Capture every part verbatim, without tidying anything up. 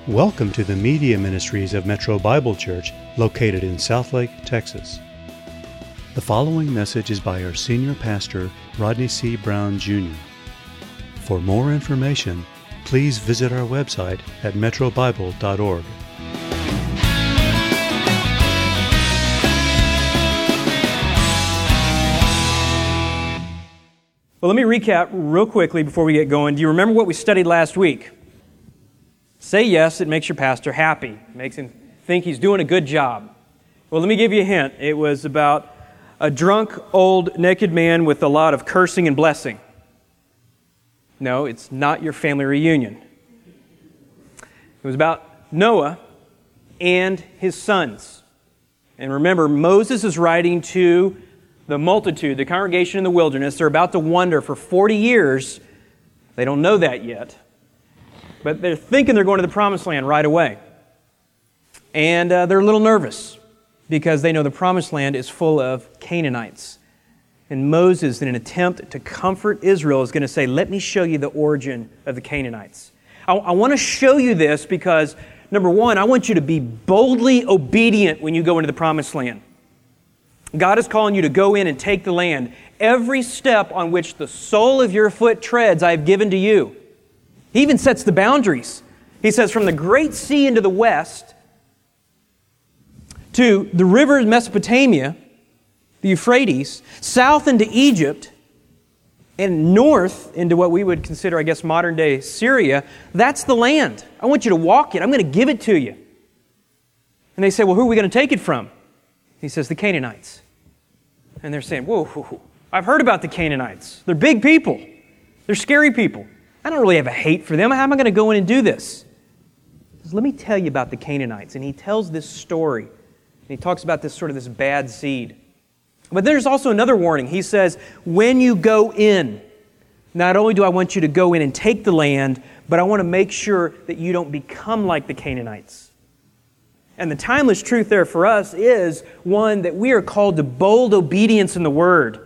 Welcome to the Media Ministries of Metro Bible Church, located in Southlake, Texas. The following message is by our senior pastor, Rodney C. Brown, Junior For more information, please visit our website at metro bible dot org. Well, let me recap real quickly before we get going. Do you remember what we studied last week? Say yes, it makes your pastor happy. It makes him think he's doing a good job. Well, let me give you a hint. It was about a drunk, old, naked man with a lot of cursing and blessing. No, it's not your family reunion. It was about Noah and his sons. And remember, Moses is writing to the multitude, the congregation in the wilderness. They're about to wander for forty years. They don't know that yet. But they're thinking they're going to the promised land right away. And uh, they're a little nervous because they know the promised land is full of Canaanites. And Moses, in an attempt to comfort Israel, is going to say, let me show you the origin of the Canaanites. I, I want to show you this because, number one, I want you to be boldly obedient when you go into the promised land. God is calling you to go in and take the land. Every step on which the sole of your foot treads, I have given to you. He even sets the boundaries. He says, from the great sea into the west to the river of Mesopotamia, the Euphrates, south into Egypt, and north into what we would consider, I guess, modern-day Syria, that's the land. I want you to walk it. I'm going to give it to you. And they say, well, who are we going to take it from? He says, the Canaanites. And they're saying, whoa, whoa, whoa, I've heard about the Canaanites. They're big people. They're scary people. I don't really have a hate for them. How am I going to go in and do this? He says, let me tell you about the Canaanites. And he tells this story. And he talks about this sort of this bad seed. But there's also another warning. He says, when you go in, not only do I want you to go in and take the land, but I want to make sure that you don't become like the Canaanites. And the timeless truth there for us is, one, that we are called to bold obedience in the Word.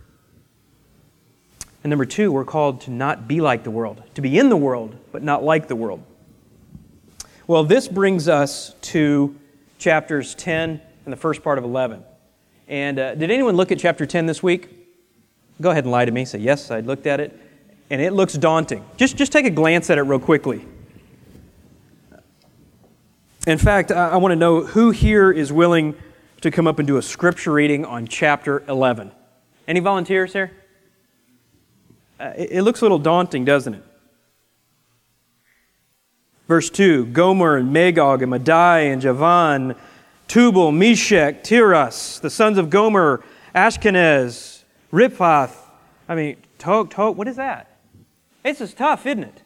And number two, we're called to not be like the world, to be in the world, but not like the world. Well, this brings us to chapters ten and the first part of eleven. And uh, did anyone look at chapter ten this week? Go ahead and lie to me. Say, yes, I looked at it. And it looks daunting. Just, just take a glance at it real quickly. In fact, I, I want to know who here is willing to come up and do a scripture reading on chapter eleven. Any volunteers here? Uh, it, it looks a little daunting, doesn't it? Verse two, Gomer and Magog and Madai and Javan, Tubal, Meshech, Tiras, the sons of Gomer, Ashkenaz, Riphath. I mean, Tog, Tog, what is that? This is tough, isn't it?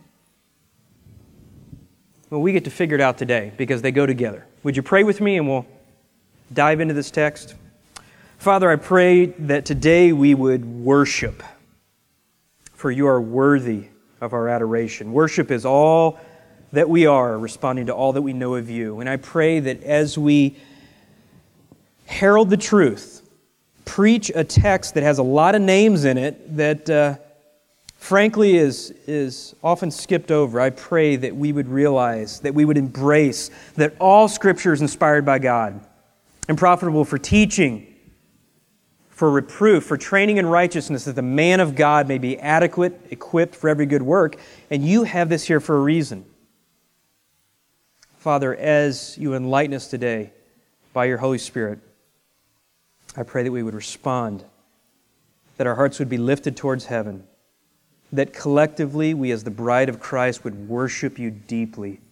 Well, we get to figure it out today because they go together. Would you pray with me and we'll dive into this text? Father, I pray that today we would worship, for you are worthy of our adoration. Worship is all that we are, responding to all that we know of you. And I pray that as we herald the truth, preach a text that has a lot of names in it that uh, frankly is, is often skipped over, I pray that we would realize, that we would embrace that all Scripture is inspired by God and profitable for teaching, for reproof, for training in righteousness, that the man of God may be adequate, equipped for every good work. And you have this here for a reason. Father, as you enlighten us today by your Holy Spirit, I pray that we would respond, that our hearts would be lifted towards heaven, that collectively we as the bride of Christ would worship you deeply,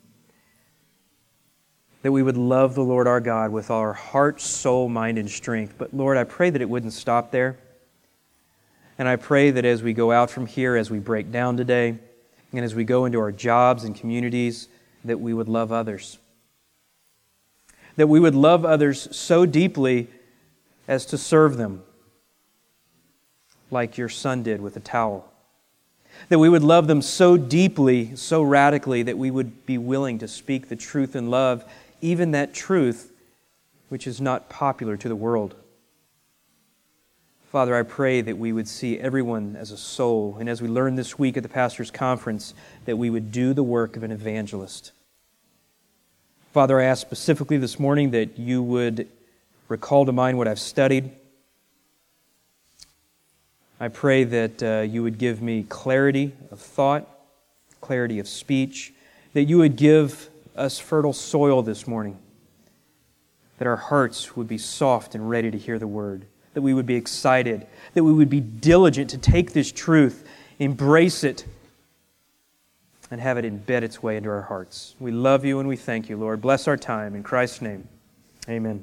that we would love the Lord our God with all our heart, soul, mind, and strength. But Lord, I pray that it wouldn't stop there. And I pray that as we go out from here, as we break down today, and as we go into our jobs and communities, that we would love others. That we would love others so deeply as to serve them, like your son did with a towel. That we would love them so deeply, so radically, that we would be willing to speak the truth in love, even that truth which is not popular to the world. Father, I pray that we would see everyone as a soul, and as we learned this week at the pastor's conference, that we would do the work of an evangelist. Father, I ask specifically this morning that you would recall to mind what I've studied. I pray that uh, you would give me clarity of thought, clarity of speech, that you would give us fertile soil this morning, that our hearts would be soft and ready to hear the Word, that we would be excited, that we would be diligent to take this truth, embrace it, and have it embed its way into our hearts. We love you and we thank you, Lord. Bless our time. In Christ's name, amen.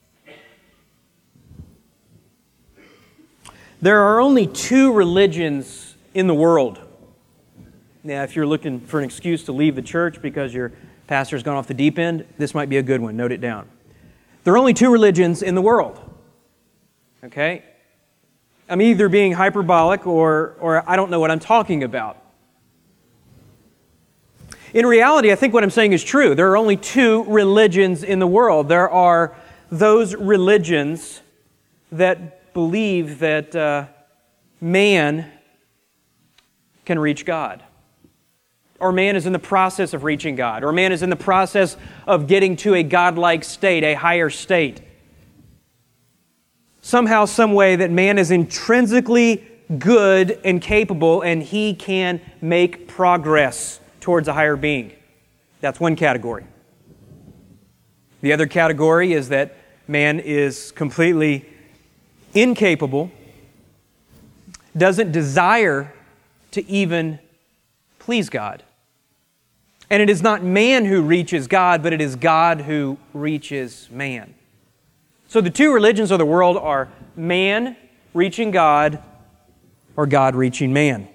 There are only two religions in the world. Now, if you're looking for an excuse to leave the church because your pastor's gone off the deep end, this might be a good one. Note it down. There are only two religions in the world. Okay? I'm either being hyperbolic or, or I don't know what I'm talking about. In reality, I think what I'm saying is true. There are only two religions in the world. There are those religions that believe that uh, man can reach God, or man is in the process of reaching God, or man is in the process of getting to a godlike state, a higher state. Somehow, some way that man is intrinsically good and capable, and he can make progress towards a higher being. That's one category. The other category is that man is completely incapable, doesn't desire to even please God. And it is not man who reaches God, but it is God who reaches man. So the two religions of the world are man reaching God or God reaching man.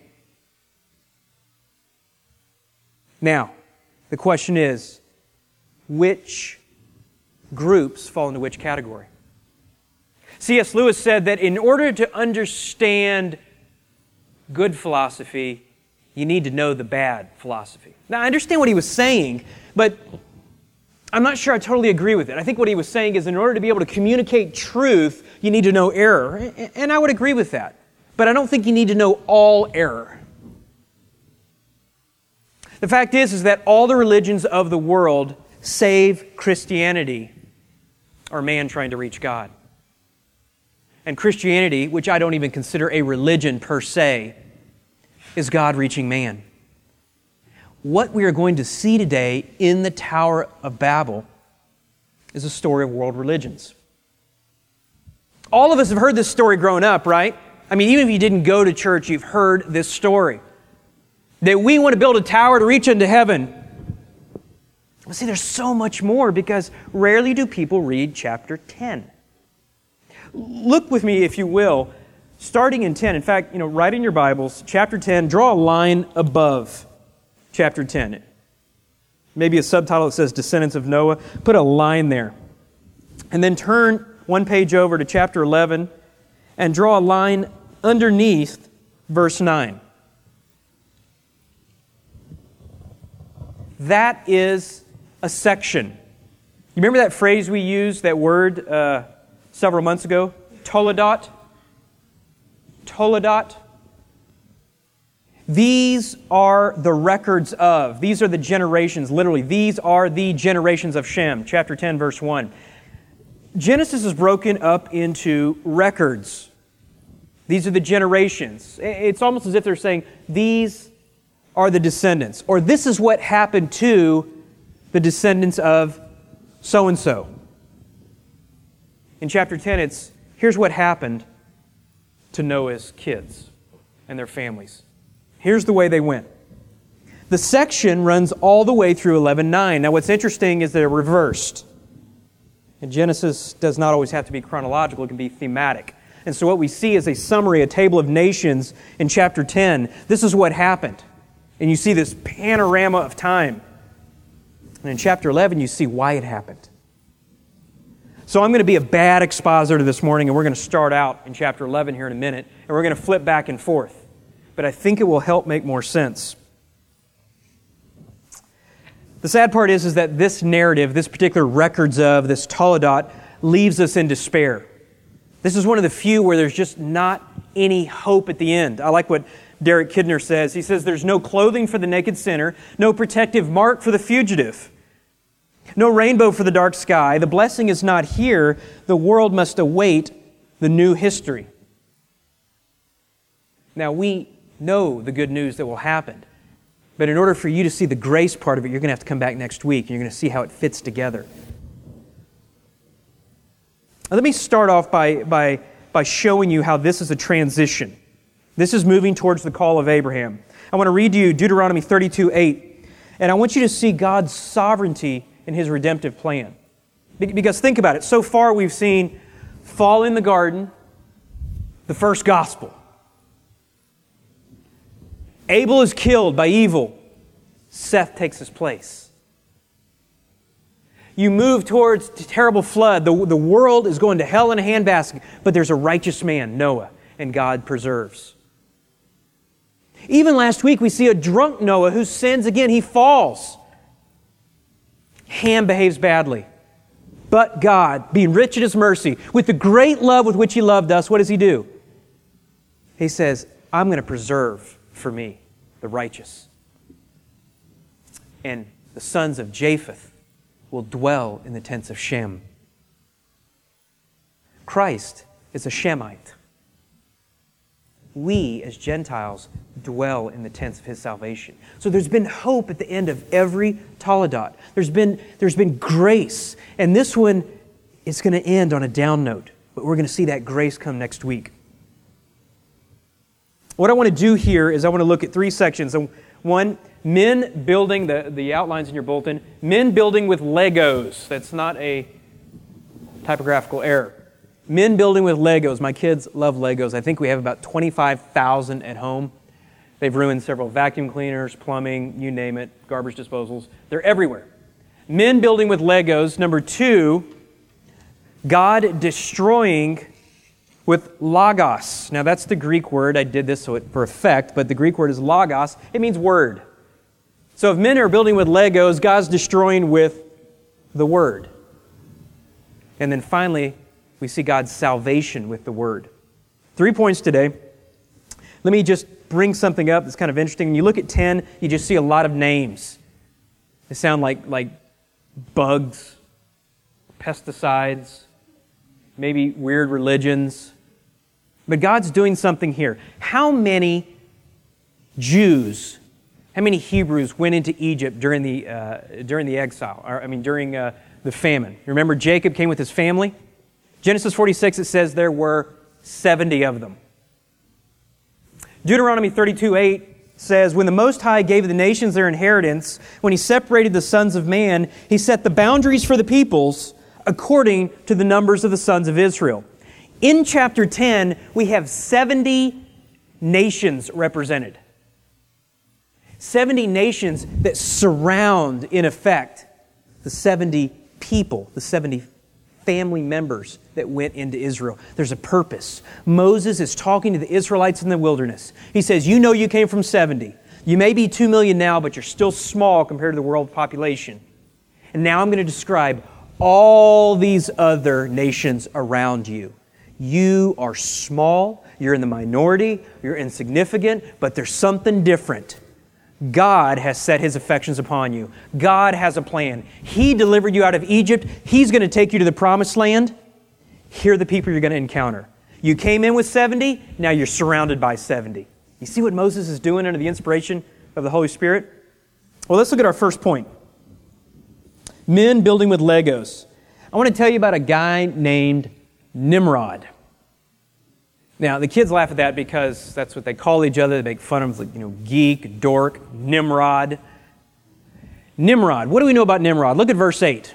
Now, the question is, which groups fall into which category? C S Lewis said that in order to understand good philosophy, you need to know the bad philosophy. Now, I understand what he was saying, but I'm not sure I totally agree with it. I think what he was saying is in order to be able to communicate truth, you need to know error. And I would agree with that. But I don't think you need to know all error. The fact is, is that all the religions of the world, save Christianity, are man trying to reach God. And Christianity, which I don't even consider a religion per se, is God reaching man. What we are going to see today in the Tower of Babel is a story of world religions. All of us have heard this story growing up, right? I mean, even if you didn't go to church, you've heard this story. That we want to build a tower to reach into heaven. Well, see, there's so much more because rarely do people read chapter ten. Look with me, if you will, starting in ten. In fact, you know, write in your Bibles, chapter ten, draw a line above chapter ten. Maybe a subtitle that says Descendants of Noah. Put a line there. And then turn one page over to chapter eleven and draw a line underneath verse nine. That is a section. You remember that phrase we used, that word, uh, several months ago? Toledot? Toledot? These are the records of, these are the generations, literally, these are the generations of Shem, chapter ten, verse one. Genesis is broken up into records. These are the generations. It's almost as if they're saying, these are the descendants, or this is what happened to the descendants of so-and-so. In chapter ten, it's, here's what happened to Noah's kids and their families. Here's the way they went. The section runs all the way through eleven nine. Now what's interesting is they're reversed. And Genesis does not always have to be chronological, it can be thematic. And so what we see is a summary, a table of nations in chapter ten. This is what happened. And you see this panorama of time. And in chapter eleven, you see why it happened. So I'm going to be a bad expositor this morning, and we're going to start out in chapter eleven here in a minute, and we're going to flip back and forth. But I think it will help make more sense. The sad part is, is that this narrative, this particular records of, this Toledot, leaves us in despair. This is one of the few where there's just not any hope at the end. I like what Derek Kidner says. He says, there's no clothing for the naked sinner, no protective mark for the fugitive. No rainbow for the dark sky. The blessing is not here. The world must await the new history. Now, we know the good news that will happen. But in order for you to see the grace part of it, you're going to have to come back next week, and you're going to see how it fits together. Now, let me start off by, by, by showing you how this is a transition. This is moving towards the call of Abraham. I want to read to you Deuteronomy thirty-two eight, and I want you to see God's sovereignty in His redemptive plan. Because think about it. So far we've seen fall in the garden, the first gospel. Abel is killed by evil. Seth takes his place. You move towards a terrible flood. The, the world is going to hell in a handbasket, but there's a righteous man, Noah, and God preserves. Even last week we see a drunk Noah who sins again. He falls. Ham behaves badly. But God, being rich in His mercy, with the great love with which He loved us, what does He do? He says, I'm going to preserve for me the righteous. And the sons of Japheth will dwell in the tents of Shem. Christ is a Shemite. We, as Gentiles, dwell in the tents of His salvation. So there's been hope at the end of every Toledot. There's been, there's been grace. And this one is going to end on a down note. But we're going to see that grace come next week. What I want to do here is I want to look at three sections. One, men building, the, the outlines in your bulletin, men building with Legos. That's not a typographical error. Men building with Legos. My kids love Legos. I think we have about twenty-five thousand at home. They've ruined several vacuum cleaners, plumbing, you name it, garbage disposals. They're everywhere. Men building with Legos. Number two, God destroying with logos. Now that's the Greek word. I did this so it for effect, but the Greek word is logos. It means word. So if men are building with Legos, God's destroying with the word. And then finally, we see God's salvation with the word. Three points today. Let me just bring something up that's kind of interesting. When you look at ten, you just see a lot of names. They sound like, like bugs, pesticides, maybe weird religions. But God's doing something here. How many Jews, how many Hebrews went into Egypt during the uh, during the exile? Or, I mean, during uh, the famine. You remember Jacob came with his family? Genesis forty-six, it says there were seventy of them. Deuteronomy thirty-two eight says, when the Most High gave the nations their inheritance, when He separated the sons of man, He set the boundaries for the peoples according to the numbers of the sons of Israel. In chapter ten, we have seventy nations represented. seventy nations that surround, in effect, the seventy people, the seventy family members that went into Israel. There's a purpose. Moses is talking to the Israelites in the wilderness. He says, you know you came from seventy. You may be two million now, but you're still small compared to the world population. And now I'm going to describe all these other nations around you. You are small, you're in the minority, you're insignificant, but there's something different. God has set His affections upon you. God has a plan. He delivered you out of Egypt. He's going to take you to the promised land. Here are the people you're going to encounter. You came in with seventy, now you're surrounded by seventy. You see what Moses is doing under the inspiration of the Holy Spirit? Well, let's look at our first point. Men building with Legos. I want to tell you about a guy named Nimrod. Now, the kids laugh at that because that's what they call each other. They make fun of them, like, you know, geek, dork, Nimrod. Nimrod. What do we know about Nimrod? Look at verse eight.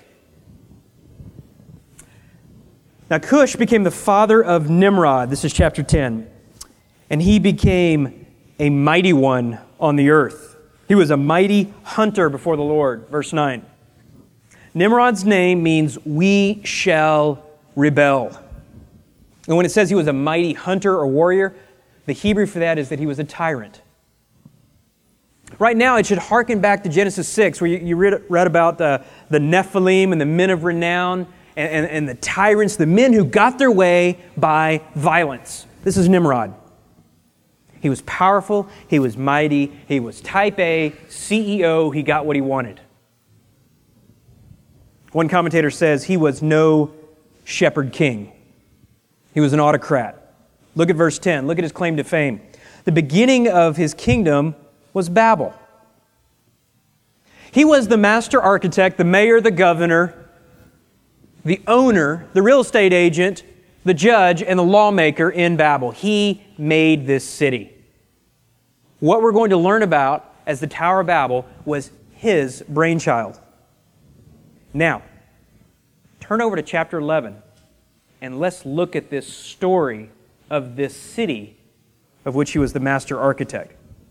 Now, Cush became the father of Nimrod. This is chapter ten. And he became a mighty one on the earth. He was a mighty hunter before the Lord. Verse nine. Nimrod's name means we shall rebel. And when it says he was a mighty hunter or warrior, the Hebrew for that is that he was a tyrant. Right now, it should harken back to Genesis six, where you, you read, read about uh, the Nephilim and the men of renown and, and, and the tyrants, the men who got their way by violence. This is Nimrod. He was powerful, he was mighty, he was type A, C E O, he got what he wanted. One commentator says he was no shepherd king. He was an autocrat. Look at verse ten. Look at his claim to fame. The beginning of his kingdom was Babel. He was the master architect, the mayor, the governor, the owner, the real estate agent, the judge, and the lawmaker in Babel. He made this city. What we're going to learn about as the Tower of Babel was his brainchild. Now, turn over to chapter eleven, and let's look at this story of this city of which he was the master architect.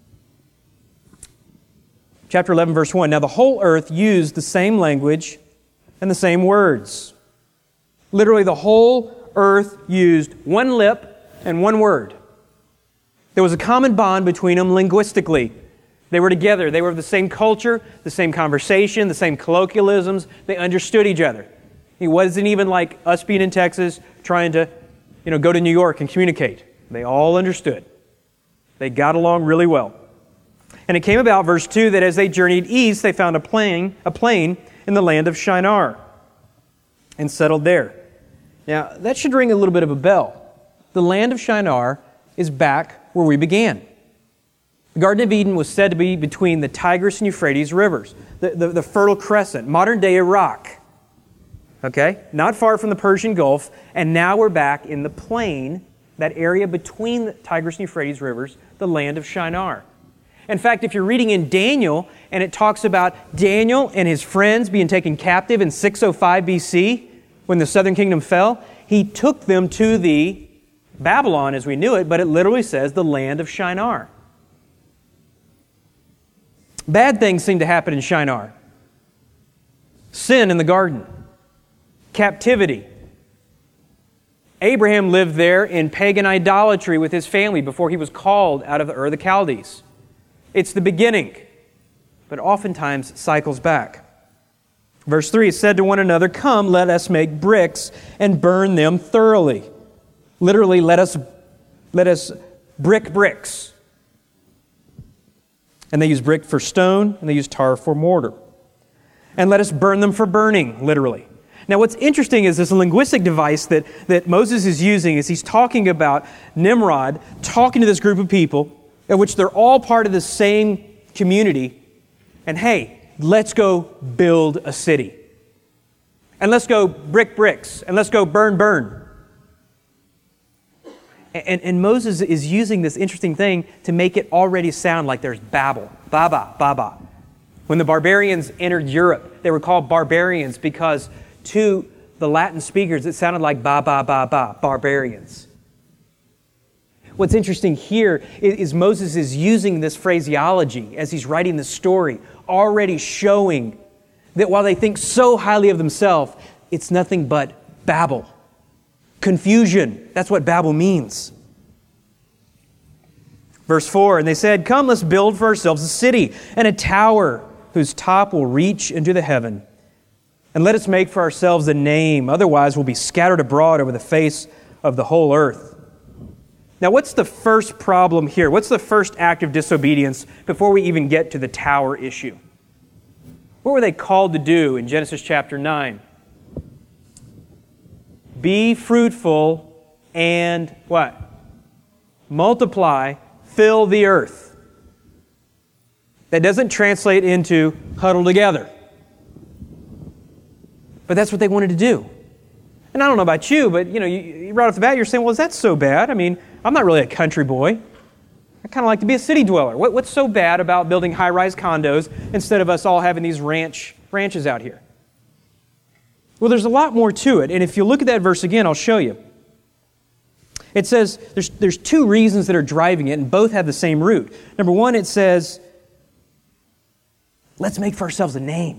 Chapter eleven, verse one. Now the whole earth used the same language and the same words. Literally, the whole earth used one lip and one word. There was a common bond between them linguistically. They were together. They were of the same culture, the same conversation, the same colloquialisms. They understood each other. It wasn't even like us being in Texas trying to, you know, go to New York and communicate. They all understood. They got along really well. And it came about, verse two, that as they journeyed east, they found a plain, a plain in the land of Shinar and settled there. Now, that should ring a little bit of a bell. The land of Shinar is back where we began. The Garden of Eden was said to be between the Tigris and Euphrates rivers, the, the, the Fertile Crescent, modern-day Iraq. Okay? Not far from the Persian Gulf, and now we're back in the plain, that area between the Tigris and Euphrates rivers, the land of Shinar. In fact, if you're reading in Daniel, and it talks about Daniel and his friends being taken captive in six oh five B C, when the southern kingdom fell, he took them to the Babylon as we knew it, but it literally says the land of Shinar. Bad things seem to happen in Shinar. Sin in the garden. Captivity. Abraham lived there in pagan idolatry with his family before he was called out of the Ur of the Chaldees. It's the beginning, but oftentimes cycles back. Verse three said to one another, "Come, let us make bricks and burn them thoroughly." Literally, let us, let us brick bricks. And they use brick for stone, and they use tar for mortar. And let us burn them for burning, literally. Now what's interesting is this linguistic device that, that Moses is using is he's talking about Nimrod, talking to this group of people, in which they're all part of the same community. And hey, let's go build a city. And let's go brick bricks. And let's go burn burn. And, and Moses is using this interesting thing to make it already sound like there's Babel. Baba, Baba. When the barbarians entered Europe, they were called barbarians because to the Latin speakers, it sounded like ba, ba, ba, ba, barbarians. What's interesting here is Moses is using this phraseology as he's writing the story, already showing that while they think so highly of themselves, it's nothing but Babel. Confusion. That's what Babel means. Verse four, and they said, "Come, let's build for ourselves a city and a tower whose top will reach into the heaven. And let us make for ourselves a name, otherwise we'll be scattered abroad over the face of the whole earth." Now, what's the first problem here? What's the first act of disobedience before we even get to the tower issue? What were they called to do in Genesis chapter nine? Be fruitful and what? Multiply, fill the earth. That doesn't translate into huddle together. But that's what they wanted to do. And I don't know about you, but you know, you, you right off the bat, you're saying, well, is that so bad? I mean, I'm not really a country boy. I kind of like to be a city dweller. What, what's so bad about building high-rise condos instead of us all having these ranch ranches out here? Well, there's a lot more to it. And if you look at that verse again, I'll show you. It says there's, there's two reasons that are driving it, and both have the same root. Number one, it says, let's make for ourselves a name.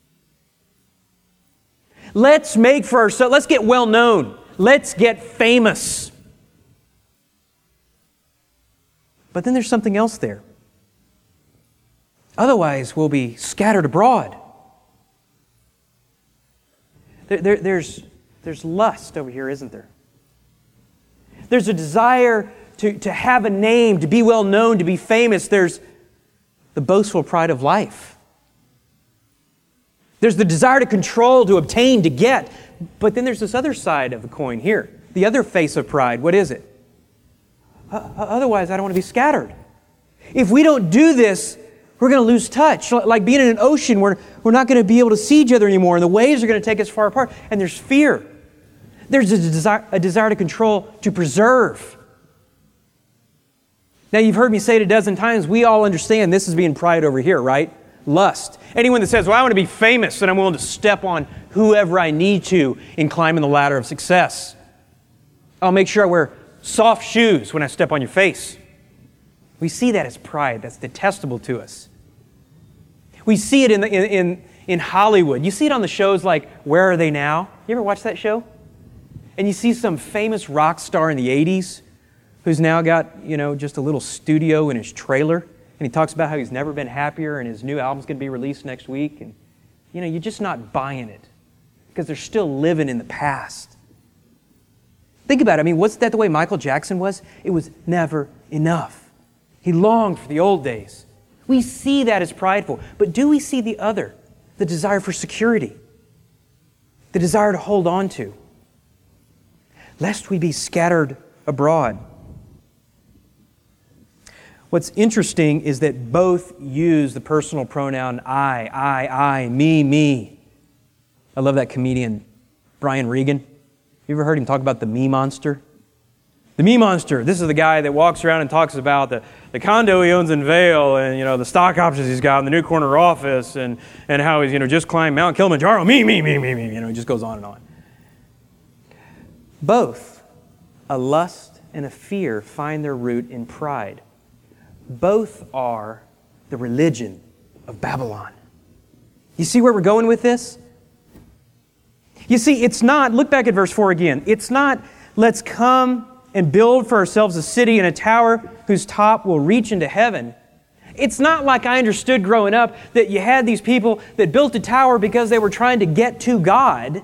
Let's make for ourselves, let's get well known. Let's get famous. But then there's something else there. Otherwise, we'll be scattered abroad. There, there, there's, there's lust over here, isn't there? There's a desire to, to have a name, to be well known, to be famous. There's the boastful pride of life. There's the desire to control, to obtain, to get. But then there's this other side of the coin here. The other face of pride. What is it? Uh, otherwise, I don't want to be scattered. If we don't do this, we're going to lose touch. Like being in an ocean, we're, we're not going to be able to see each other anymore, and the waves are going to take us far apart. And there's fear. There's a desire, a desire to control, to preserve. Now, you've heard me say it a dozen times, we all understand this is being pride over here, right? Lust. Anyone that says, well, I want to be famous and I'm willing to step on whoever I need to in climbing the ladder of success. I'll make sure I wear soft shoes when I step on your face. We see that as pride. That's detestable to us. We see it in, the, in, in, in Hollywood. You see it on the shows like Where Are They Now? You ever watch that show? And you see some famous rock star in the eighties who's now got, you know, just a little studio in his trailer. And he talks about how he's never been happier and his new album's going to be released next week. And, you know, you're just not buying it because they're still living in the past. Think about it. I mean, wasn't that the way Michael Jackson was? It was never enough. He longed for the old days. We see that as prideful. But do we see the other? The desire for security. The desire to hold on to. Lest we be scattered abroad. What's interesting is that both use the personal pronoun I, I, I, me, me. I love that comedian, Brian Regan. You ever heard him talk about the me monster? The me monster, this is the guy that walks around and talks about the, the condo he owns in Vail and, you know, the stock options he's got in the new corner office and, and how he's, you know, just climbed Mount Kilimanjaro. Me, me, me, me, me. You know, he just goes on and on. Both a lust and a fear find their root in pride. Both are the religion of Babylon. You see where we're going with this? You see, it's not, look back at verse four again. It's not, let's come and build for ourselves a city and a tower whose top will reach into heaven. It's not like I understood growing up that you had these people that built a tower because they were trying to get to God.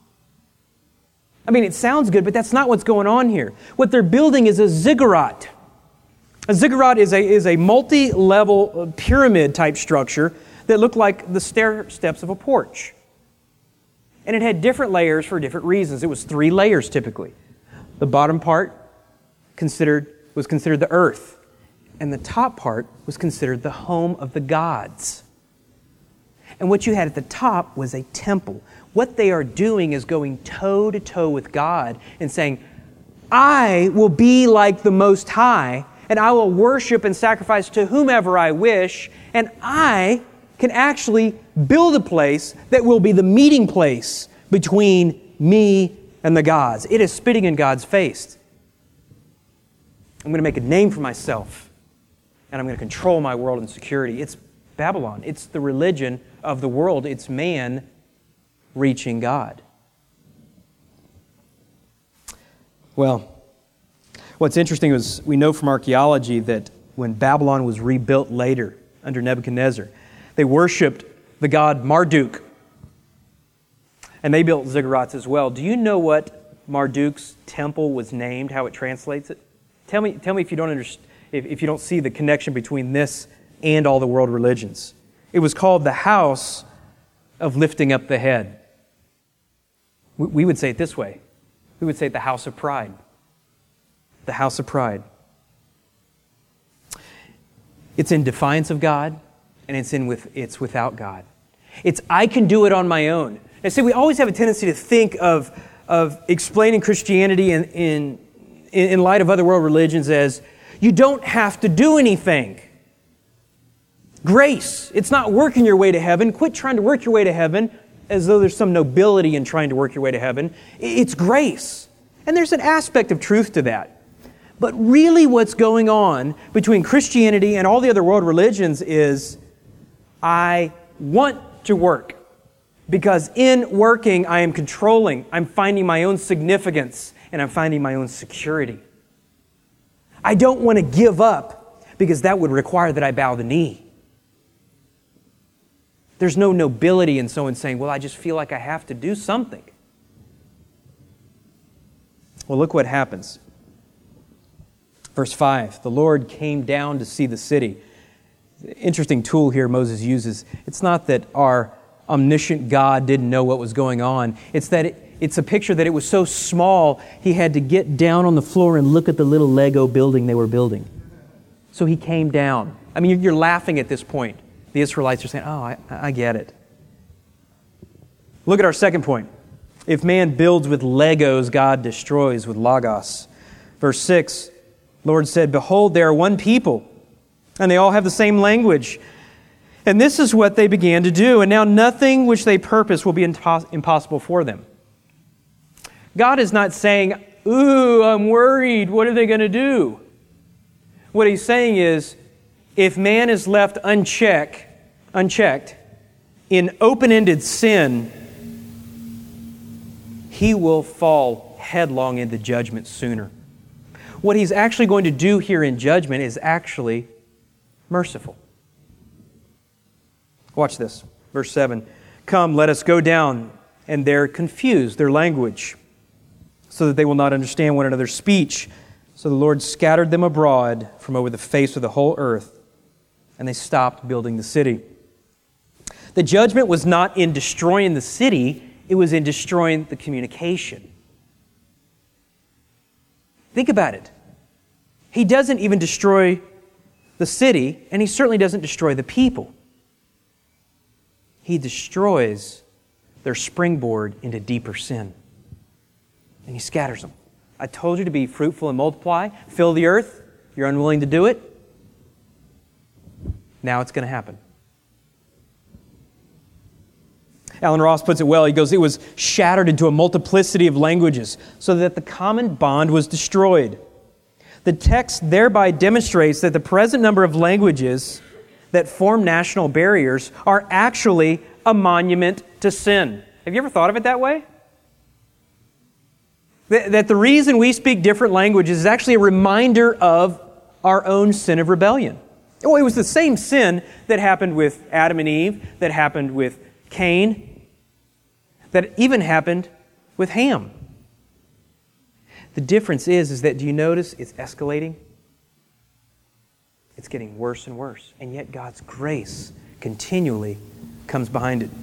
I mean, it sounds good, but that's not what's going on here. What they're building is a ziggurat. A ziggurat is a, is a multi-level pyramid-type structure that looked like the stair steps of a porch. And it had different layers for different reasons. It was three layers typically. The bottom part considered was considered the earth, and the top part was considered the home of the gods. And what you had at the top was a temple. What they are doing is going toe-to-toe with God and saying, I will be like the Most High, and I will worship and sacrifice to whomever I wish, and I can actually build a place that will be the meeting place between me and the gods. It is spitting in God's face. I'm going to make a name for myself, and I'm going to control my world and security. It's Babylon. It's the religion of the world. It's man reaching God. Well, what's interesting is we know from archaeology that when Babylon was rebuilt later under Nebuchadnezzar, they worshipped the god Marduk. And they built ziggurats as well. Do you know what Marduk's temple was named, how it translates it? Tell me, tell me if you don't understand, if, if you don't see the connection between this and all the world religions. It was called the house of lifting up the head. We, we would say it this way. We would say the house of pride. The house of pride. It's in defiance of God, and it's in with it's without God. It's I can do it on my own. And see, we always have a tendency to think of, of explaining Christianity in, in, in light of other world religions as you don't have to do anything. Grace. It's not working your way to heaven. Quit trying to work your way to heaven as though there's some nobility in trying to work your way to heaven. It's grace. And there's an aspect of truth to that. But really what's going on between Christianity and all the other world religions is I want to work because in working I am controlling, I'm finding my own significance, and I'm finding my own security. I don't want to give up because that would require that I bow the knee. There's no nobility in someone saying, well, I just feel like I have to do something. Well, look what happens. Verse five, the Lord came down to see the city. Interesting tool here Moses uses. It's not that our omniscient God didn't know what was going on. It's that it, it's a picture that it was so small, he had to get down on the floor and look at the little Lego building they were building. So he came down. I mean, you're laughing at this point. The Israelites are saying, oh, I, I get it. Look at our second point. If man builds with Legos, God destroys with Logos. Verse six, Lord said, behold, they are one people, and they all have the same language. And this is what they began to do. And now nothing which they purpose will be impos- impossible for them. God is not saying, ooh, I'm worried. What are they going to do? What He's saying is, if man is left unchecked, unchecked in open-ended sin, he will fall headlong into judgment sooner. What He's actually going to do here in judgment is actually merciful. Watch this. Verse seven. Come, let us go down. And they're confused, their language, so that they will not understand one another's speech. So the Lord scattered them abroad from over the face of the whole earth, and they stopped building the city. The judgment was not in destroying the city, it was in destroying the communication. Think about it. He doesn't even destroy the city, and He certainly doesn't destroy the people. He destroys their springboard into deeper sin. And He scatters them. I told you to be fruitful and multiply, fill the earth. You're unwilling to do it. Now it's going to happen. Alan Ross puts it well. He goes, it was shattered into a multiplicity of languages so that the common bond was destroyed. The text thereby demonstrates that the present number of languages that form national barriers are actually a monument to sin. Have you ever thought of it that way? That, that the reason we speak different languages is actually a reminder of our own sin of rebellion. Oh, it was the same sin that happened with Adam and Eve, that happened with Cain, that even happened with Ham. The difference is, is that, do you notice it's escalating? It's getting worse and worse. And yet God's grace continually comes behind it.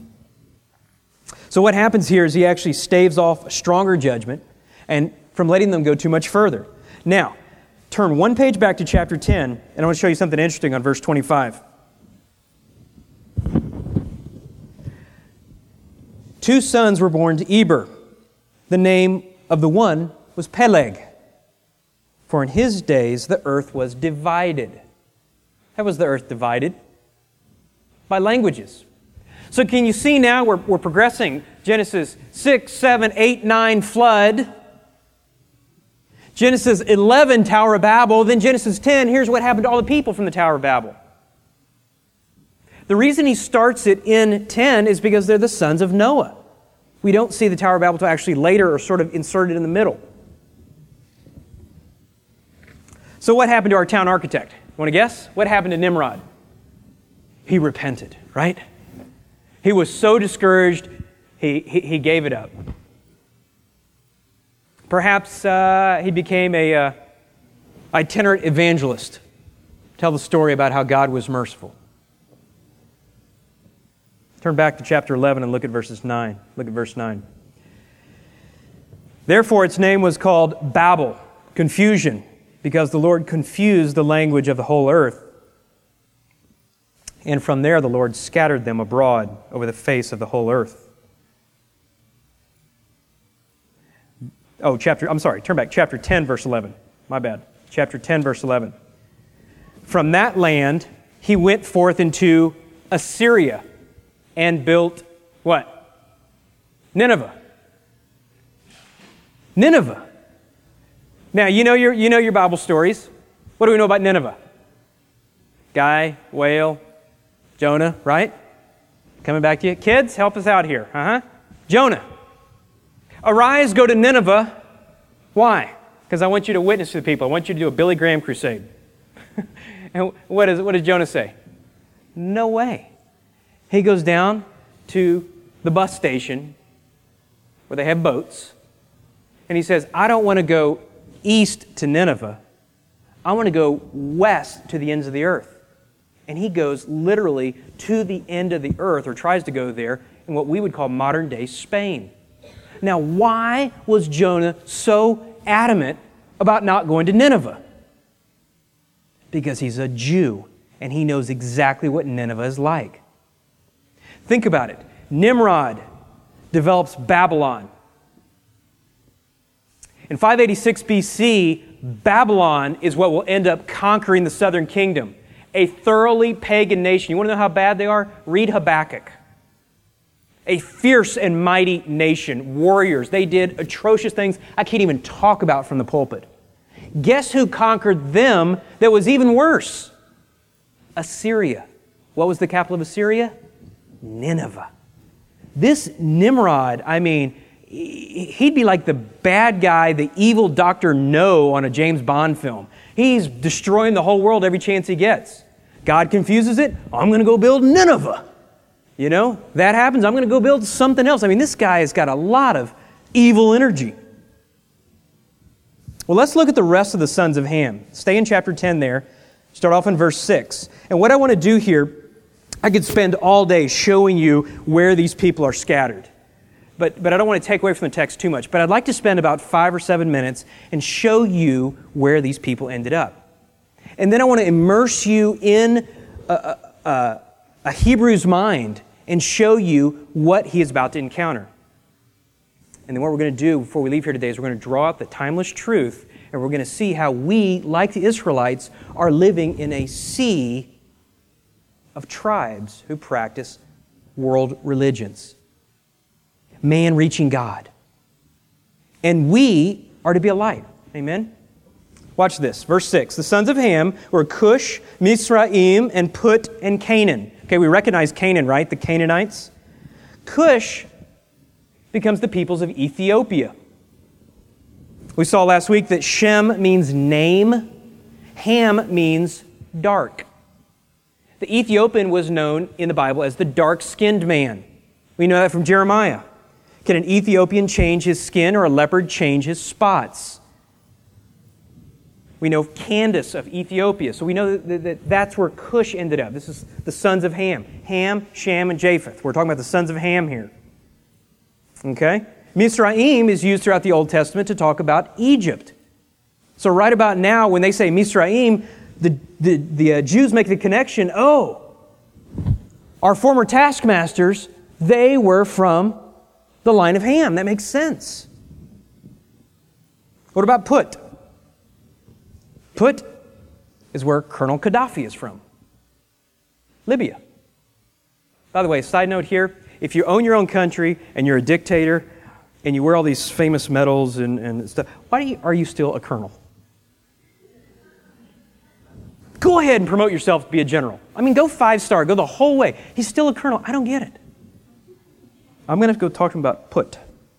So what happens here is He actually staves off a stronger judgment and from letting them go too much further. Now, turn one page back to chapter ten, and I want to show you something interesting on verse twenty-five. Two sons were born to Eber. The name of the one was Peleg. For in his days the earth was divided. How was the earth divided? By languages. So can you see now we're, we're progressing. Genesis six, seven, eight, nine, flood. Genesis eleven, Tower of Babel. Then Genesis ten, here's what happened to all the people from the Tower of Babel. The reason he starts it in ten is because they're the sons of Noah. We don't see the Tower of Babel until actually later or sort of inserted in the middle. So what happened to our town architect? You want to guess? What happened to Nimrod? He repented, right? He was so discouraged, he, he, he gave it up. Perhaps uh, he became a uh, itinerant evangelist. Tell the story about how God was merciful. Turn back to chapter eleven and look at verses nine. Look at verse nine. Therefore its name was called Babel, confusion, because the Lord confused the language of the whole earth. And from there the Lord scattered them abroad over the face of the whole earth. Oh, chapter, I'm sorry, turn back. Chapter ten, verse eleven. My bad. Chapter ten, verse eleven. From that land he went forth into Assyria and built what? Nineveh. Nineveh. Now, you know your, you know your Bible stories. What do we know about Nineveh? Guy, whale, Jonah, right? Coming back to you. Kids, help us out here. Uh-huh. Jonah. Arise, go to Nineveh. Why? Because I want you to witness to the people. I want you to do a Billy Graham crusade. And what, is, what does Jonah say? No way. He goes down to the bus station where they have boats. And he says, I don't want to go east to Nineveh. I want to go west to the ends of the earth. And he goes literally to the end of the earth, or tries to go there, in what we would call modern-day Spain. Now, why was Jonah so adamant about not going to Nineveh? Because he's a Jew, and he knows exactly what Nineveh is like. Think about it. Nimrod develops Babylon. In five eighty-six B C, Babylon is what will end up conquering the southern kingdom. A thoroughly pagan nation. You want to know how bad they are? Read Habakkuk. A fierce and mighty nation. Warriors. They did atrocious things I can't even talk about from the pulpit. Guess who conquered them that was even worse? Assyria. What was the capital of Assyria? Nineveh. This Nimrod, I mean, he'd be like the bad guy, the evil Doctor No on a James Bond film. He's destroying the whole world every chance he gets. God confuses it. I'm going to go build Nineveh. You know, that happens. I'm going to go build something else. I mean, this guy has got a lot of evil energy. Well, let's look at the rest of the sons of Ham. Stay in chapter ten there. Start off in verse six. And what I want to do here, I could spend all day showing you where these people are scattered. But, but I don't want to take away from the text too much. But I'd like to spend about five or seven minutes and show you where these people ended up. And then I want to immerse you in a, a, a Hebrew's mind and show you what he is about to encounter. And then what we're going to do before we leave here today is we're going to draw out the timeless truth, and we're going to see how we, like the Israelites, are living in a sea of tribes who practice world religions. Man reaching God. And we are to be a light. Amen? Watch this. Verse six. The sons of Ham were Cush, Mizraim, and Put, and Canaan. Okay, we recognize Canaan, right? The Canaanites. Cush becomes the peoples of Ethiopia. We saw last week that Shem means name. Ham means dark. The Ethiopian was known in the Bible as the dark-skinned man. We know that from Jeremiah. Can an Ethiopian change his skin, or a leopard change his spots? We know Candace of Ethiopia. So we know that, that that's where Cush ended up. This is the sons of Ham. Ham, Shem, and Japheth. We're talking about the sons of Ham here. Okay? Mizraim is used throughout the Old Testament to talk about Egypt. So right about now, when they say Mizraim, the, the, the uh, Jews make the connection, oh, our former taskmasters, they were from the line of Ham. That makes sense. What about Put? Put is where Colonel Gaddafi is from. Libya. By the way, side note here, if you own your own country and you're a dictator and you wear all these famous medals and, and stuff, why are you, are you still a colonel? Go ahead and promote yourself to be a general. I mean, go five-star, go the whole way. He's still a colonel. I don't get it. I'm going to go talk to him about Put.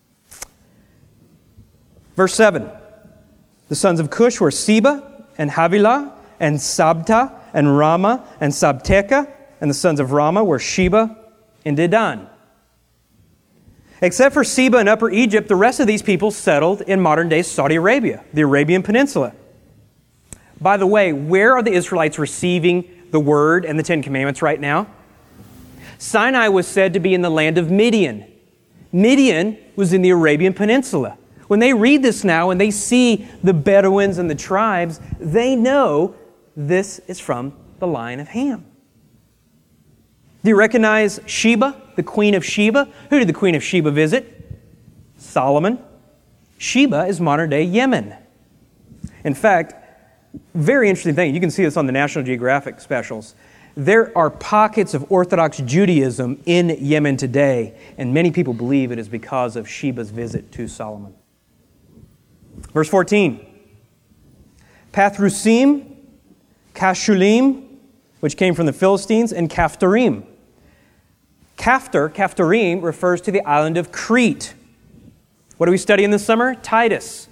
Verse seven. The sons of Cush were Seba and Havilah and Sabta and Rama and Sabteka, and the sons of Rama were Sheba and Dedan. Except for Seba and Upper Egypt, the rest of these people settled in modern-day Saudi Arabia, the Arabian Peninsula. By the way, where are the Israelites receiving the Word and the Ten Commandments right now? Sinai was said to be in the land of Midian. Midian was in the Arabian Peninsula. When they read this now and they see the Bedouins and the tribes, they know this is from the line of Ham. Do you recognize Sheba, the queen of Sheba? Who did the queen of Sheba visit? Solomon. Sheba is modern-day Yemen. In fact, very interesting thing, you can see this on the National Geographic specials. There are pockets of Orthodox Judaism in Yemen today, and many people believe it is because of Sheba's visit to Solomon. Verse fourteen. Pathrusim, Kashulim, which came from the Philistines, and Caphtorim. Caphtor, Caphtorim, refers to the island of Crete. What are we studying this summer? Titus.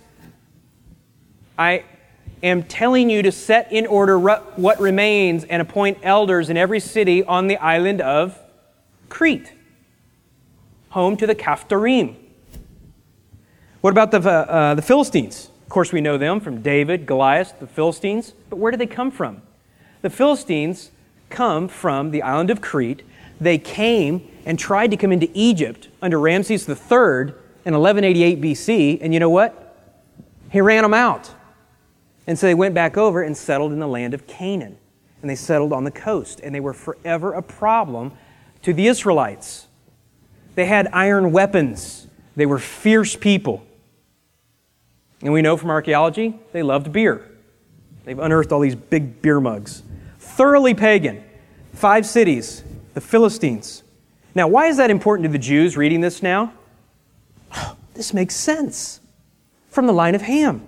I am telling you to set in order what remains and appoint elders in every city on the island of Crete, home to the Caphtorim. What about the, uh, uh, the Philistines? Of course, we know them from David, Goliath, the Philistines. But where did they come from? The Philistines come from the island of Crete. They came and tried to come into Egypt under Ramses the third in eleven eighty-eight B C, and you know what? He ran them out. And so they went back over and settled in the land of Canaan. And they settled on the coast, and they were forever a problem to the Israelites. They had iron weapons. They were fierce people. And we know from archaeology, they loved beer. They've unearthed all these big beer mugs. Thoroughly pagan. Five cities, the Philistines. Now, why is that important to the Jews reading this now? Oh, this makes sense. From the line of Ham.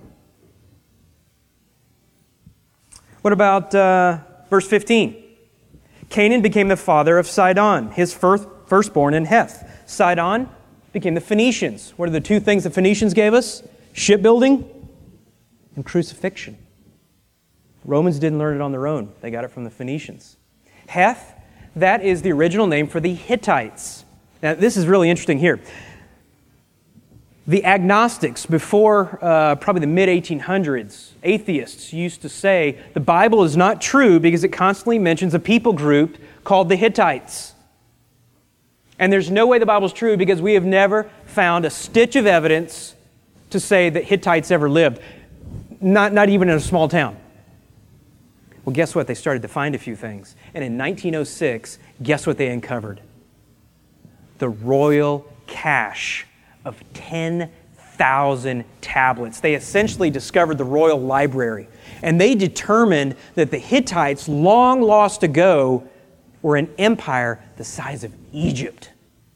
What about uh, verse fifteen? Canaan became the father of Sidon, his first, firstborn in Heth. Sidon became the Phoenicians. What are the two things the Phoenicians gave us? Shipbuilding and crucifixion. Romans didn't learn it on their own. They got it from the Phoenicians. Heth, that is the original name for the Hittites. Now, this is really interesting here. The agnostics, before uh, probably the mid eighteen hundreds, atheists used to say the Bible is not true because it constantly mentions a people group called the Hittites. And there's no way the Bible's true because we have never found a stitch of evidence to say that Hittites ever lived, not, not even in a small town. Well, guess what? They started to find a few things. And in nineteen oh six, guess what they uncovered? The royal cache of ten thousand tablets. They essentially discovered the royal library. And they determined that the Hittites, long lost ago, were an empire the size of Egypt.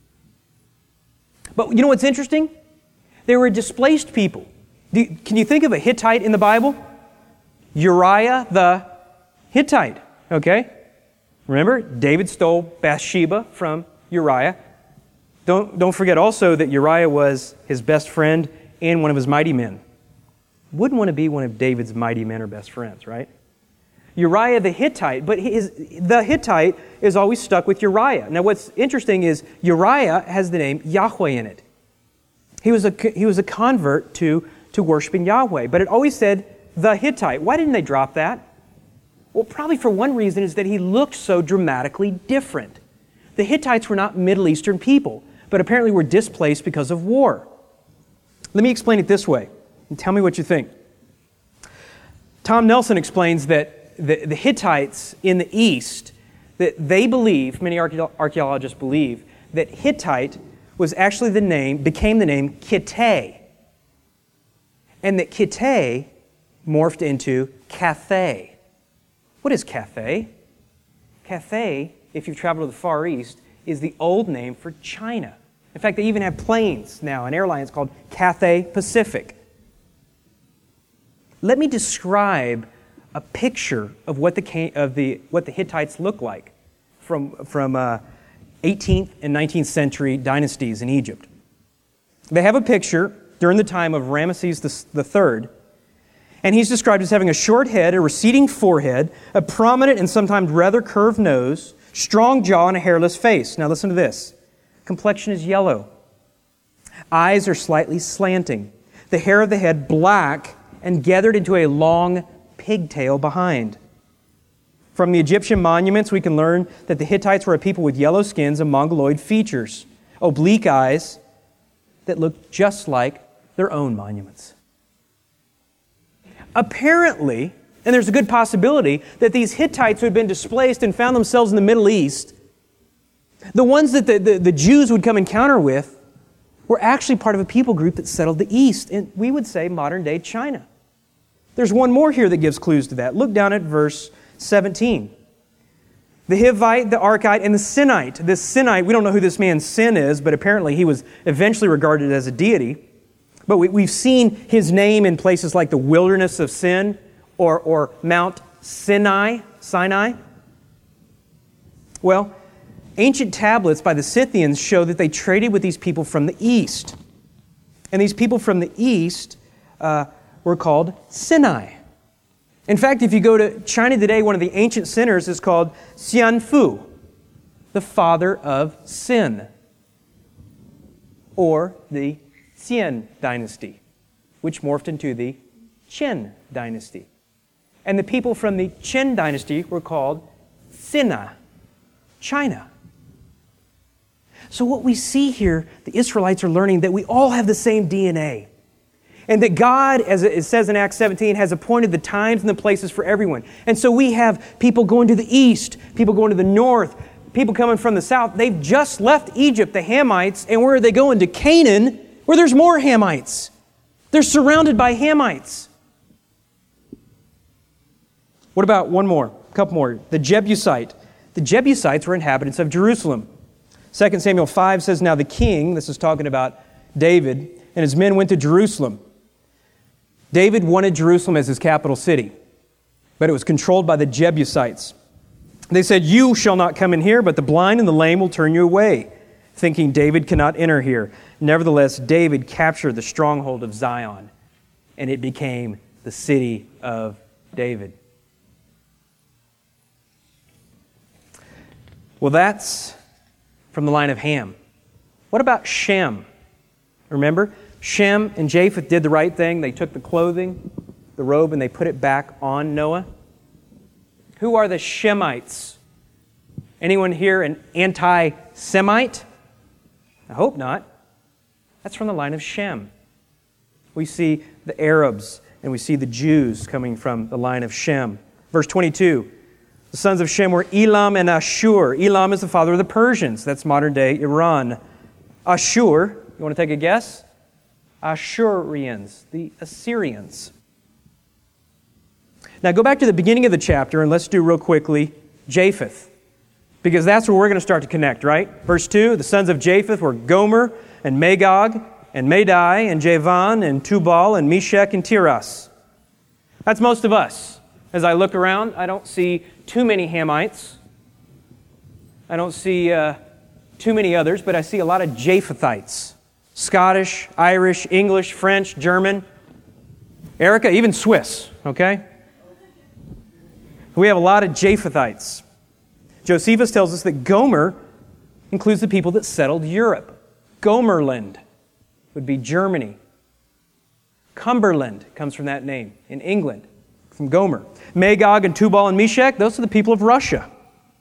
But you know what's interesting? They were displaced people. Do you, can you think of a Hittite in the Bible? Uriah the Hittite, okay? Remember, David stole Bathsheba from Uriah. Don't, don't forget also that Uriah was his best friend and one of his mighty men. Wouldn't want to be one of David's mighty men or best friends, right? Uriah the Hittite, but his, the Hittite is always stuck with Uriah. Now what's interesting is Uriah has the name Yahweh in it. He was a, he was a convert to, to worshiping Yahweh, but it always said the Hittite. Why didn't they drop that? Well, probably for one reason is that he looked so dramatically different. The Hittites were not Middle Eastern people, but apparently were displaced because of war. Let me explain it this way, and tell me what you think. Tom Nelson explains that the, the Hittites in the East, that they believe, many archaeologists believe, that Hittite was actually the name, became the name Kittay. And that Kittay morphed into Cathay. What is Cathay? Cathay, if you've traveled to the Far East, is the old name for China. In fact, they even have planes now, an airline called Cathay Pacific. Let me describe a picture of what the of the what the Hittites look like from from uh, eighteenth and nineteenth century dynasties in Egypt. They have a picture during the time of Ramesses the third, and he's described as having a short head, a receding forehead, a prominent and sometimes rather curved nose, strong jaw, and a hairless face. Now listen to this. Complexion is yellow. Eyes are slightly slanting. The hair of the head black and gathered into a long pigtail behind. From the Egyptian monuments, we can learn that the Hittites were a people with yellow skins and mongoloid features, oblique eyes that looked just like their own monuments. Apparently, and there's a good possibility that these Hittites who had been displaced and found themselves in the Middle East, the ones that the, the, the Jews would come encounter with, were actually part of a people group that settled the East, and we would say modern-day China. There's one more here that gives clues to that. Look down at verse seventeen. The Hivite, the Archite, and the Sinite. This Sinite, we don't know who this man Sin is, but apparently he was eventually regarded as a deity. But we, we've seen his name in places like the wilderness of Sin or, or Mount Sinai, Sinai. Well, ancient tablets by the Scythians show that they traded with these people from the east. And these people from the east uh, were called Sinai. In fact, if you go to China today, one of the ancient sinners is called Xianfu, the father of sin, or the Xian dynasty, which morphed into the Qin dynasty. And the people from the Qin dynasty were called Sina, China. So what we see here, the Israelites are learning that we all have the same D N A. And that God, as it says in Acts seventeen, has appointed the times and the places for everyone. And so we have people going to the east, people going to the north, people coming from the south. They've just left Egypt, the Hamites, and where are they going? To Canaan, where there's more Hamites. They're surrounded by Hamites. What about one more, a couple more? The Jebusite. The Jebusites were inhabitants of Jerusalem. Second Samuel five says, now the king, this is talking about David, and his men went to Jerusalem. David wanted Jerusalem as his capital city, but it was controlled by the Jebusites. They said, you shall not come in here, but the blind and the lame will turn you away, thinking David cannot enter here. Nevertheless, David captured the stronghold of Zion, and it became the city of David. Well, that's from the line of Ham. What about Shem? Remember? Shem and Japheth did the right thing. They took the clothing, the robe, and they put it back on Noah. Who are the Shemites? Anyone here an anti-Semite? I hope not. That's from the line of Shem. We see the Arabs and we see the Jews coming from the line of Shem. Verse twenty-two, the sons of Shem were Elam and Ashur. Elam is the father of the Persians. That's modern-day Iran. Ashur, you want to take a guess? Ashurians, the Assyrians. Now go back to the beginning of the chapter and let's do real quickly Japheth, because that's where we're going to start to connect, right? Verse two, the sons of Japheth were Gomer and Magog and Madai and Javan and Tubal and Meshech and Tiras. That's most of us. As I look around, I don't see too many Hamites. I don't see uh, too many others, but I see a lot of Japhethites. Scottish, Irish, English, French, German. Erica, even Swiss, okay? We have a lot of Japhethites. Josephus tells us that Gomer includes the people that settled Europe. Gomerland would be Germany. Cumberland comes from that name in England, from Gomer. Magog and Tubal and Meshech, those are the people of Russia.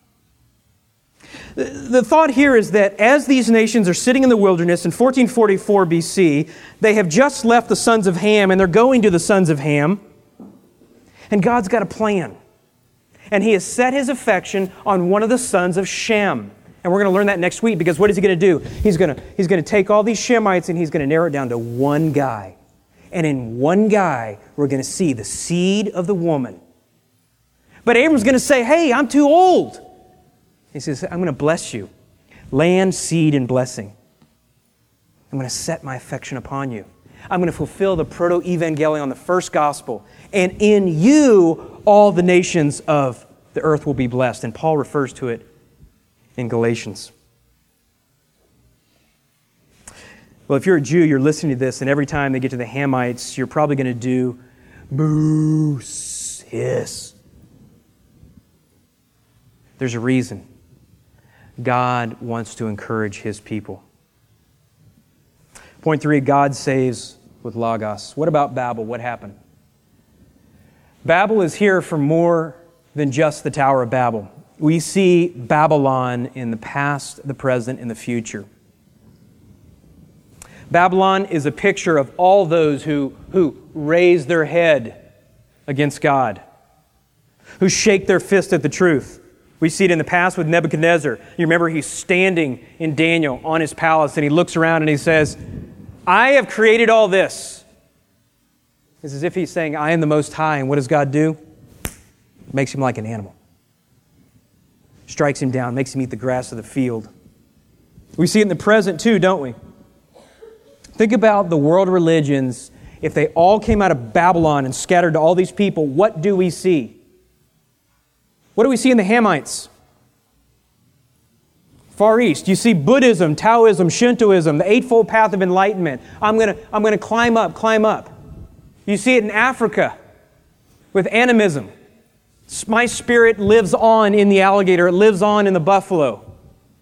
The thought here is that as these nations are sitting in the wilderness in fourteen forty-four B C, they have just left the sons of Ham and they're going to the sons of Ham. And God's got a plan. And He has set His affection on one of the sons of Shem. And we're going to learn that next week, because what is He going to do? He's going to, he's going to take all these Shemites and He's going to narrow it down to one guy. And in one guy, we're going to see the seed of the woman. But Abram's going to say, hey, I'm too old. He says, I'm going to bless you. Land, seed, and blessing. I'm going to set my affection upon you. I'm going to fulfill the proto-evangelion, the first gospel. And in you, all the nations of the earth will be blessed. And Paul refers to it in Galatians. Well, if you're a Jew, you're listening to this, and every time they get to the Hamites, you're probably going to do boo, hiss. There's a reason. God wants to encourage His people. Point three, God saves with Logos. What about Babel? What happened? Babel is here for more than just the Tower of Babel. We see Babylon in the past, the present, and the future. Babylon is a picture of all those who, who raise their head against God, who shake their fist at the truth. We see it in the past with Nebuchadnezzar. You remember he's standing in Daniel on his palace and he looks around and he says, I have created all this. It's as if he's saying, I am the Most High. And what does God do? Makes him like an animal. Strikes him down, makes him eat the grass of the field. We see it in the present too, don't we? Think about the world religions. If they all came out of Babylon and scattered to all these people, what do we see? What do we see in the Hamites? Far East, you see Buddhism, Taoism, Shintoism, the Eightfold Path of Enlightenment. I'm going to I'm going to climb up, climb up. You see it in Africa with animism. My spirit lives on in the alligator. It lives on in the buffalo.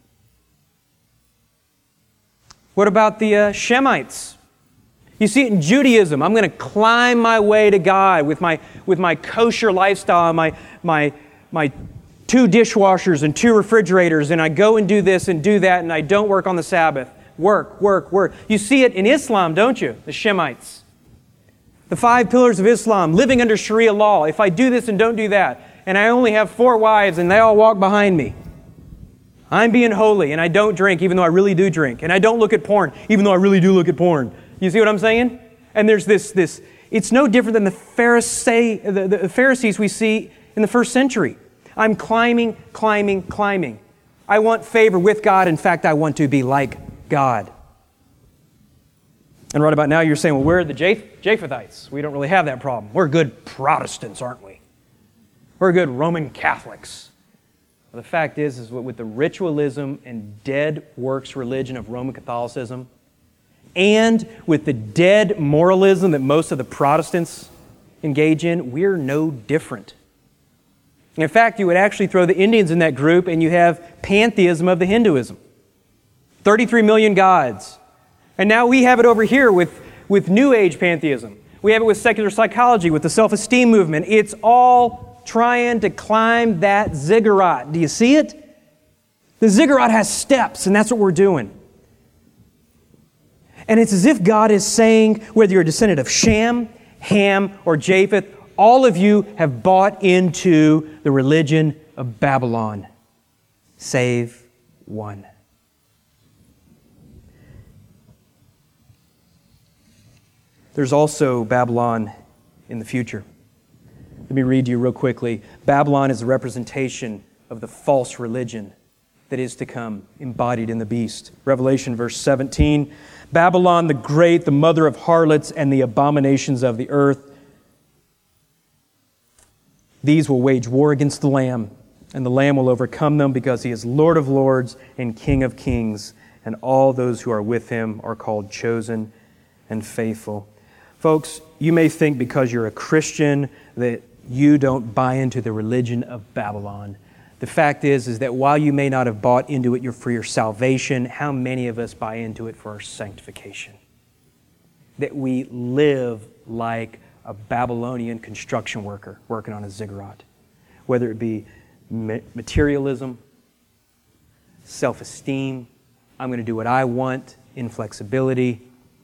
What about the uh, Shemites? You see it in Judaism. I'm going to climb my way to God with my with my kosher lifestyle, my my my two dishwashers and two refrigerators, and I go and do this and do that, and I don't work on the Sabbath. Work, work, work. You see it in Islam, don't you? The Shemites. The five pillars of Islam, living under Sharia law. If I do this and don't do that, and I only have four wives and they all walk behind me, I'm being holy, and I don't drink even though I really do drink, and I don't look at porn even though I really do look at porn. You see what I'm saying? And there's this, this it's no different than the, Pharisee, the, the Pharisees we see in the first century. I'm climbing, climbing, climbing. I want favor with God. In fact, I want to be like God. And right about now you're saying, well, we're the Japhethites. We don't really have that problem. We're good Protestants, aren't we? We're good Roman Catholics. Well, the fact is, is with the ritualism and dead works religion of Roman Catholicism, and with the dead moralism that most of the Protestants engage in, we're no different. In fact, you would actually throw the Indians in that group, and you have pantheism of the Hinduism. thirty-three million gods. And now we have it over here with, with New Age pantheism. We have it with secular psychology, with the self-esteem movement. It's all trying to climb that ziggurat. Do you see it? The ziggurat has steps, and that's what we're doing. And it's as if God is saying, whether you're a descendant of Shem, Ham, or Japheth, all of you have bought into the religion of Babylon, save one. There's also Babylon in the future. Let me read to you real quickly. Babylon is a representation of the false religion that is to come, embodied in the beast. Revelation verse seventeen, Babylon the great, the mother of harlots and the abominations of the earth. These will wage war against the Lamb, and the Lamb will overcome them because He is Lord of lords and King of kings, and all those who are with Him are called chosen and faithful. Folks, you may think because you're a Christian that you don't buy into the religion of Babylon. The fact is, is that while you may not have bought into it for your salvation, how many of us buy into it for our sanctification? That we live like a Babylonian construction worker working on a ziggurat. Whether it be materialism, self-esteem, I'm going to do what I want, inflexibility.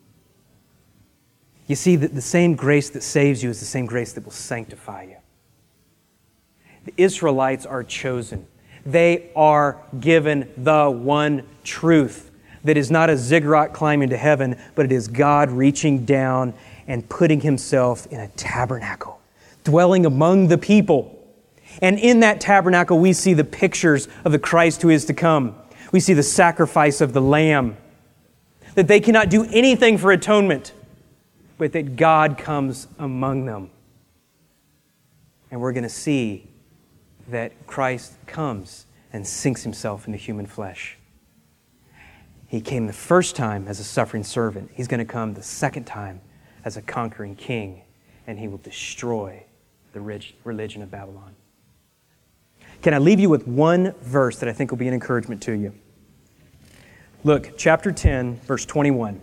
You see, that the same grace that saves you is the same grace that will sanctify you. The Israelites are chosen. They are given the one truth that is not a ziggurat climbing to heaven, but it is God reaching down and putting Himself in a tabernacle, dwelling among the people. And in that tabernacle, we see the pictures of the Christ who is to come. We see the sacrifice of the Lamb, that they cannot do anything for atonement, but that God comes among them. And we're going to see that Christ comes and sinks Himself into human flesh. He came the first time as a suffering servant. He's going to come the second time as a conquering king, and He will destroy the rich religion of Babylon. Can I leave you with one verse that I think will be an encouragement to you? Look, chapter ten, verse twenty-one.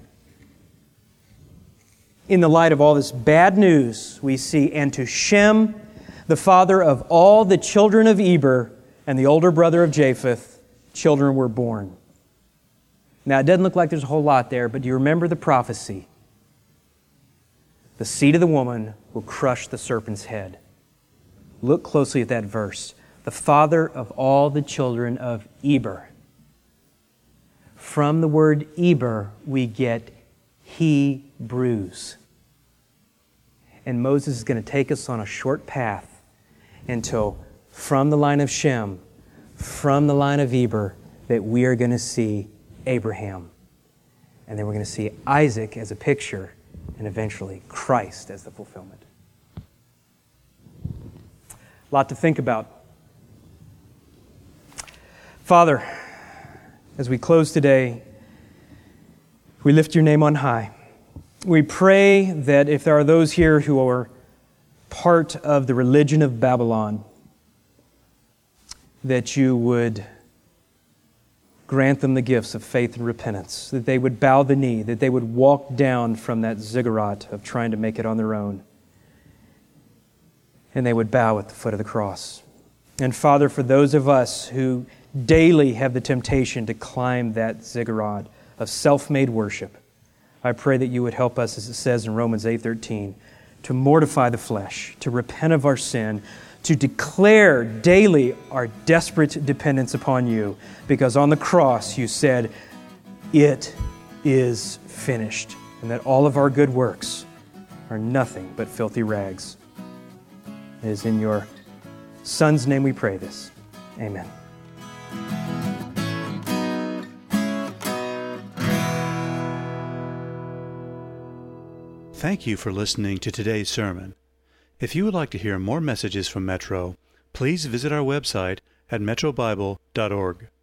In the light of all this bad news, we see, and to Shem, the father of all the children of Eber, and the older brother of Japheth, children were born. Now, it doesn't look like there's a whole lot there, but do you remember the prophecy? The seed of the woman will crush the serpent's head. Look closely at that verse. The father of all the children of Eber. From the word Eber, we get Hebrews. And Moses is going to take us on a short path until from the line of Shem, from the line of Eber, that we are going to see Abraham. And then we're going to see Isaac as a picture, and eventually Christ as the fulfillment. A lot to think about. Father, as we close today, we lift Your name on high. We pray that if there are those here who are part of the religion of Babylon, that You would grant them the gifts of faith and repentance, that they would bow the knee, that they would walk down from that ziggurat of trying to make it on their own, and they would bow at the foot of the cross. And Father, for those of us who daily have the temptation to climb that ziggurat of self-made worship, I pray that you would help us, as it says in Romans eight thirteen, to mortify the flesh, to repent of our sin, to declare daily our desperate dependence upon you, because on the cross you said, it is finished, and that all of our good works are nothing but filthy rags. It is in your Son's name we pray this. Amen. Thank you for listening to today's sermon. If you would like to hear more messages from Metro, please visit our website at metro bible dot org.